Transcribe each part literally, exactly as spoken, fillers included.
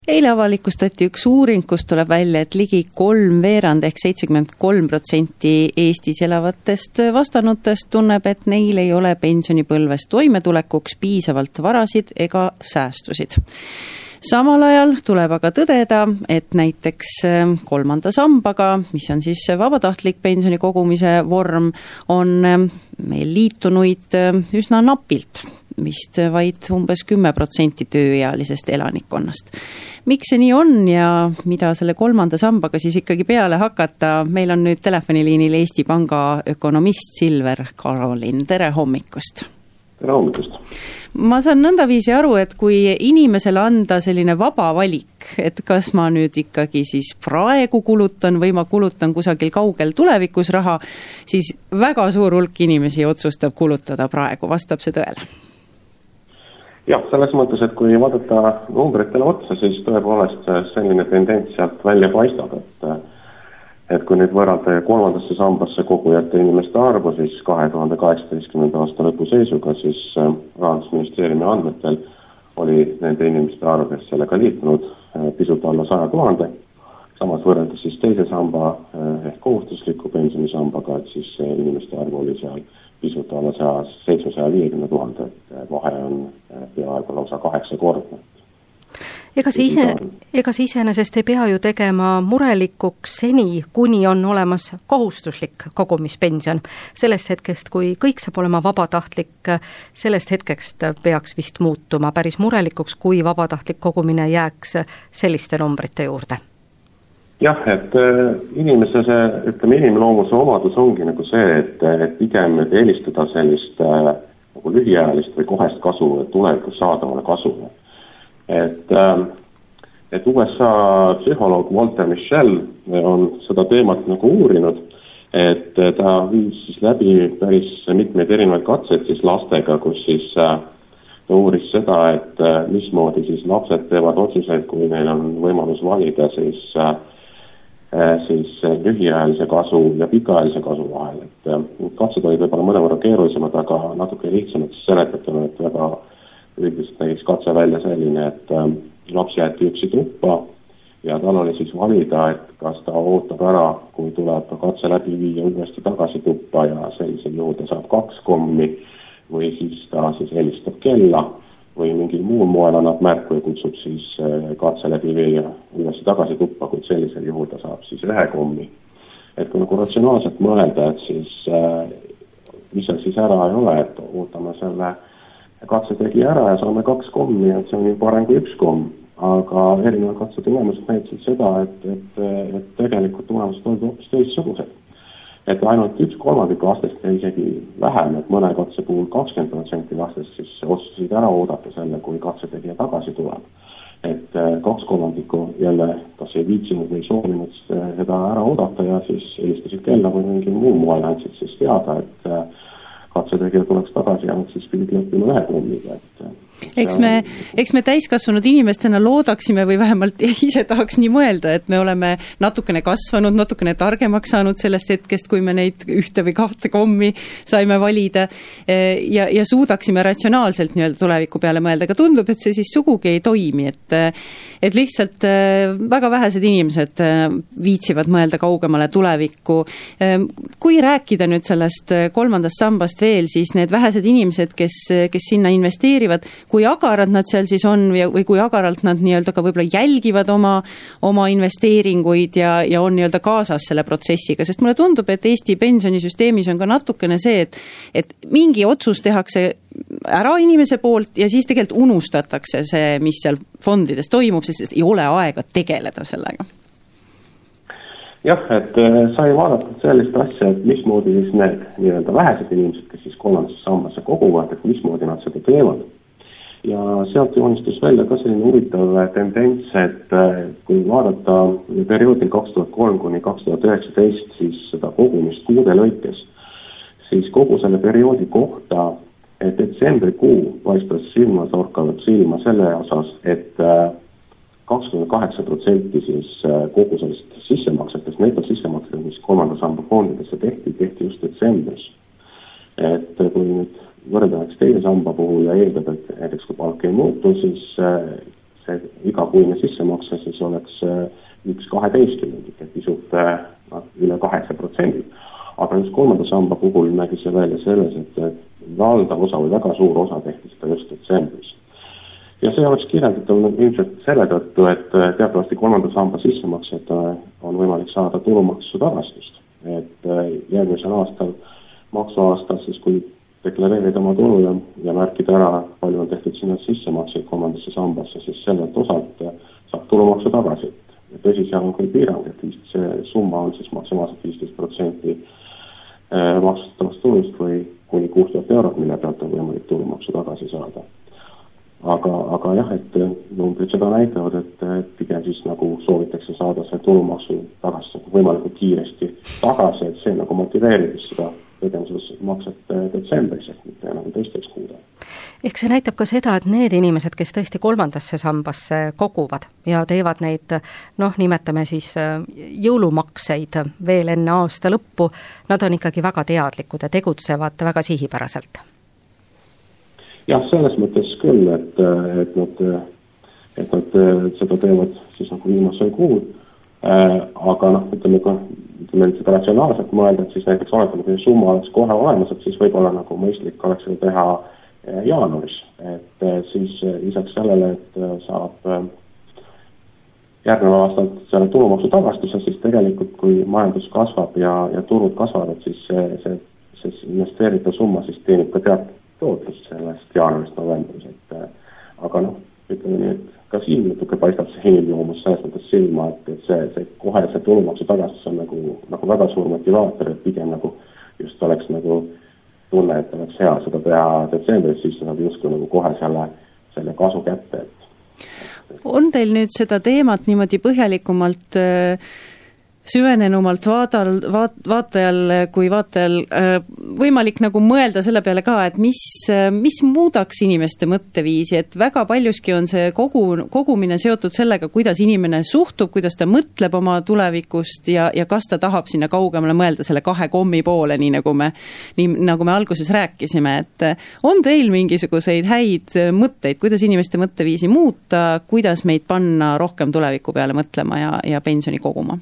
Eile avalikustati üks uuring, kus tuleb välja, et ligi kolm veerand ehk seitsekümmend kolm protsenti Eestis elavatest vastanutest tunneb, et neil ei ole pensionipõlves toimetulekuks piisavalt varasid ega säästusid. Samal ajal tuleb aga tõdeda, et näiteks kolmanda sambaga, mis on siis vabatahtlik pensioni kogumise vorm, on meil liitunuid üsna napilt, vist vaid umbes kümme protsenti tööealisest elanikkonnast. Miks see nii on ja mida selle kolmanda sambaga siis ikkagi peale hakata? Meil on nüüd telefoniliinil Eesti Panga ökonomist Silver Karolin. Tere hommikust! Tere hommikust! Ma saan nõndaviisi aru, et kui inimesele anda selline vaba valik, et kas ma nüüd ikkagi siis praegu kulutan või ma kulutan kusagil kaugel tulevikus raha, siis väga suur hulk inimesi otsustab kulutada praegu. Vastab see tõele? Jah, selles mõttes, et kui vaadata numbritele otsa, siis tõepoolest selline tendents sealt välja paistab, et et kui nüüd võrrelda kolmandasse sambasse kogujate inimeste arvu, siis kahe tuhande kaheksateistkümnenda aasta lõpu seisuga, siis Rahandusministeeriumi andmetel oli nende inimeste arv, kes sellega liitunud, pisut alla saja tuhande. Samas võrreldes siis teise samba ehk kohustusliku pensionisambaga, et siis inimeste arv oli seal pisut alla seitsmesaja viiekümne tuhande, et vahe on peaaegu lausa kaheksa kordne. Ega see, ise, ega see iseenesest ei pea ju tegema murelikuks seni, kuni on olemas kohustuslik kogumispension. Sellest hetkest, kui kõik saab olema vabatahtlik, sellest hetkest peaks vist muutuma päris murelikuks, kui vabatahtlik kogumine jääks selliste numbrite juurde. Jah, et inimese see, ütleme, inimloomuse omadus ongi nagu see, et, et pigem nüüd eelistada sellist nagu lühiajalist või kohest kasu, et tulevikus saadavale kasu. Et, et U S A psühholoog Walter Mischel on seda teemat nagu uurinud, et ta viis siis läbi päris mitmeid erinevaid katseid siis lastega, kus siis ta uuris seda, et mismoodi siis lapsed teevad otsuseid, kui neil on võimalus valida siis, siis lühiajalise kasu ja pikaajalise kasu vahel. Et katsed olid võib-olla mõnevõrra keerulisemad, aga natuke lihtsamad seletatuna, et väga üldiselt näiteks katse välja selline, et äh, laps jäeti üksi tuppa ja tal oli siis valida, et kas ta ootab ära, kui tuleb katse läbi viia uuesti tagasi tuppa ja sellisel juhul ta saab kaks kommi või siis ta siis helistab kella või mingil muul moel annab märku ja kutsub siis äh, katse läbi viia uuesti tagasi tuppa, kuid sellisel juhul ta saab siis ühe kommi. Et kui nagu ratsionaalselt mõelda, et siis äh, mis seal siis ära ei ole, et ootame selle katse tegi ära ja saame kaks kommi, et see on ju parem kui üks komm. Aga erinevad katse tulemused näitasid seda, et, et, et tegelikult tulemused olid hoopis teistsugused. Et ainult üks kolmandik lastest ja isegi vähem, et mõne katse puhul kakskümmend protsenti lastest siis otsusid ära oodata selle, kui katse tegija tagasi tuleb. Et kaks kolmandikku jälle kas ei viitsinud või soovinud seda ära oodata ja siis helistasid kella või mingil muul moel andsid siis teada, et katsetegija tuleks tagasi ja siis pidid lõppima ühe kommiga. Eks me, eks me täiskasvanud inimestena loodaksime või vähemalt ise tahaks nii mõelda, et me oleme natukene kasvanud, natukene targemaks saanud sellest hetkest, kui me neid ühte või kahte kommi saime valida ja, ja suudaksime ratsionaalselt nii-öelda tuleviku peale mõelda. Aga tundub, et see siis sugugi ei toimi, et, et lihtsalt väga vähesed inimesed viitsivad mõelda kaugemale tulevikku. Kui rääkida nüüd sellest kolmandast sambast veel, siis need vähesed inimesed, kes, kes sinna investeerivad, kui agarad nad seal siis on või kui agaralt nad nii-öelda ka võib-olla jälgivad oma, oma investeeringuid ja, ja on nii-öelda kaasas selle protsessiga, sest mulle tundub, et Eesti pensionisüsteemis on ka natukene see, et, et mingi otsus tehakse ära inimese poolt ja siis tegelikult unustatakse see, mis seal fondides toimub, sest ei ole aega tegeleda sellega. Jah, et sai vaadata sellist asja, et mismoodi siis need nii-öelda vähesed inimesed, kes siis kolmandasse sambasse koguvad, et mismoodi nad seda teevad. Ja sealt joonistus välja ka selline huvitav tendents, et kui vaadata perioodil kaks tuhat kolm kuni kaks tuhat üheksateist siis seda kogumist kuude lõikes, siis kogu selle perioodi kohta detsembrikuu paistas silma torkavalt silma selle osas, et kakskümmend kaheksa protsenti siis kogu sellest sissemaksetest, netosissemaksed, mis kolmanda samba fondidesse tehti, tehti just detsembris. Et kui nüüd võrreldavaks teise samba puhul ja eeldab, et näiteks kui palk ei muutu, siis see igakuine sissemakse siis oleks üks kaheteistkümnendik, et pisut no, üle kaheksa protsendi. Aga just kolmanda samba puhul nägi see välja selles, et valdav osa või väga suur osa tehti seda just detsembris. Ja see oleks kirjeldatav ilmselt selle tõttu, et teatavasti kolmanda samba sissemaksed on võimalik saada tulumaksu tagastust. Et järgmisel aastal, maksuaastal, siis kui deklareerida oma tulu ja, ja märkida ära, palju on tehtud sinna sissemakseid kolmandasse sambasse, siis sellelt osalt saab tulumaksu tagasi. Ja tõsi, seal on küll piirang, et see summa on siis maksimaalselt viisteist protsenti maksustavast tulust või kuni kuus tuhat eurot, mille pealt on võimalik tulumaksu tagasi saada. Aga, aga jah, et numbrid seda näitavad, et pigem siis nagu soovitakse saada see tulumaksu tagasi võimalikult kiiresti tagasi, et see nagu motiveerib seda tegemises makset detsembris, et mitte enam teisteks kuuda. Ehk see näitab ka seda, et need inimesed, kes tõesti kolmandasse sambasse koguvad ja teevad neid, noh, nimetame siis jõulumakseid veel enne aasta lõppu, nad on ikkagi väga teadlikud ja tegutsevad väga sihipäraselt. Jah, selles mõttes küll, et, et, nad, et nad seda teevad siis nagu viimasel kuul, äh, aga noh, ütleme, ütleme seda ratsionaalselt mõelda, et siis näiteks oletame, kui summa oleks kohe olemas, et siis võib-olla nagu mõistlik oleks seda teha jaanuaris, et siis lisaks sellele, et saab järgneva aastal selle tulumaksu tagastuse, siis tegelikult kui majandus kasvab ja, ja turud kasvavad, et siis see, see, see investeeritav summa siis teenib ka teatud tootlust sellest jaanuarist novembris, et aga noh, ütleme nii, et ka siin natuke paistab see inimloomus selles mõttes silma, et, et see, see kohe see tulumaksu tagastus on nagu, nagu väga suur motivaator, et pigem nagu just oleks nagu tunne, et oleks hea seda teha detsembris, siis saab justkui nagu kohe selle, selle kasu kätte. Et... On teil nüüd seda teemat niimoodi põhjalikumalt äh... süvenenumalt vaadal, vaat, vaatajal kui vaatajal võimalik nagu mõelda selle peale ka, et mis, mis muudaks inimeste mõtteviisi, et väga paljuski on see kogu, kogumine seotud sellega, kuidas inimene suhtub, kuidas ta mõtleb oma tulevikust ja, ja kas ta tahab sinna kaugemale mõelda selle kahe kommi poole, nii nagu me, nii nagu me alguses rääkisime, et on teil mingisuguseid häid mõtteid, kuidas inimeste mõtteviisi muuta, kuidas meid panna rohkem tuleviku peale mõtlema ja, ja pensioni koguma?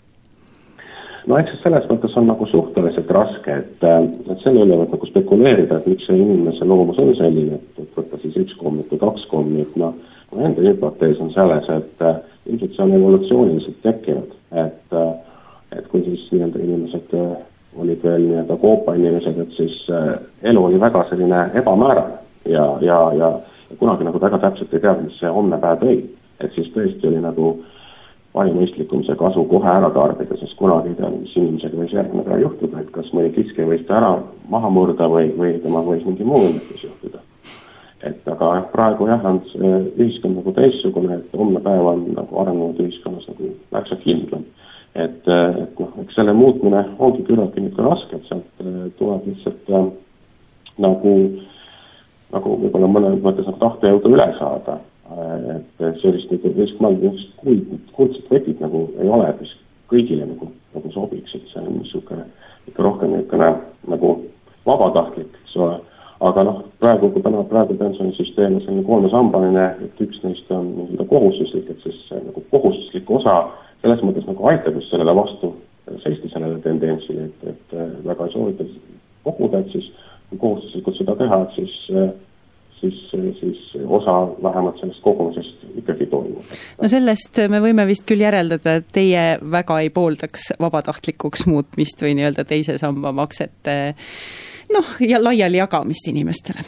No eks selles mõttes on nagu suhteliselt raske, et, et selle üle võt nagu spekuleerida, et miks see inimese loomus on selline, et, et võtta siis üks kommit või kaks kommit, no enda hüpotees on selles, et ilmselt see on evolutsiooniliselt tekkinud, et, et kui siis nii-öelda inimesed olid veel nii-öelda koopa inimesed, et siis elu oli väga selline ebamäärane ja, ja, ja, ja kunagi nagu väga täpselt ei teadnud, mis see homne päev tõi, et siis tõesti oli nagu vaimõistlikum see kasu kohe ära tarbida, sest kunagi ei tea, mis inimesega võis järgmine päev juhtuda, et kas mõni kiske võis ta ära maha murda või, või tema võis mingi muu õnnetus juhtuda. Et aga praegu jah, on ühiskond nagu teissugune, et homne päev on nagu arenenud ühiskonnas nagu märksa kindlam. Et, et noh, eks selle muutmine ongi küllaltki nüüd ka raske, et sealt tuleb lihtsalt äh, nagu, nagu võib-olla mõne mõttes nagu tahtejõuda üle saada. Et sellist riskmaldist kuldset võtit nagu ei ole, mis kõigile nagu, nagu sobiks, et see on niisugune ikka rohkem niisugune nagu vabatahtlik, eks ole. Aga noh, praegu, kui täna praegu pensionisüsteem on selline kolmesambaline, et üks neist on nii-öelda kohustuslik, et siis nagu kohustuslik osa selles mõttes nagu aitab just sellele vastu seista sellele tendentsile, et, et väga ei soovita koguda, et siis kui kohustuslikult seda teha, et siis Siis, siis osa vähemalt sellest kogumisest ikkagi toimub. No sellest me võime vist küll järeldada, et teie väga ei pooldaks vabatahtlikuks muutmist või nii-öelda teise samba maksete noh, ja laiali jagamist inimestele.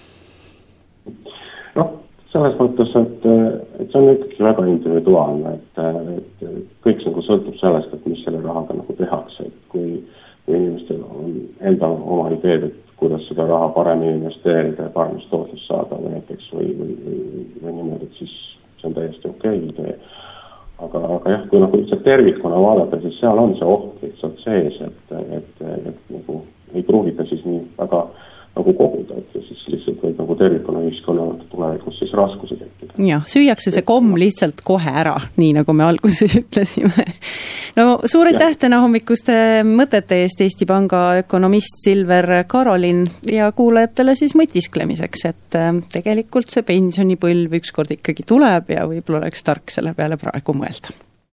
Noh, selles mõttes, et, et see on ikkagi väga individuaalne, et, et kõik nagu sõltub sellest, et mis selle rahaga nagu tehakse, et kui, kui inimestel on enda oma ideed, et kuidas seda raha paremini investeerida ja paremast tootlust saada või näiteks või, või, või, või niimoodi, et siis see on täiesti okei idee. Aga, aga jah, kui nagu lihtsalt tervikuna vaadata, siis seal on see oht lihtsalt sees, et, et, et, et nagu ei pruugita siis nii väga, nagu koguda, et siis lihtsalt võib nagu tervikuna ühiskonna tulevikus siis raskusi tekkida. jah, süüakse see komm lihtsalt kohe ära, nii nagu me alguses ütlesime. no suur aitäh täna hommikuste mõtete eest, Eesti Panga ökonomist Silver Karolin, ja kuulajatele siis mõtisklemiseks, et tegelikult see pensionipõlv ükskord ikkagi tuleb ja võib-olla oleks tark selle peale praegu mõelda.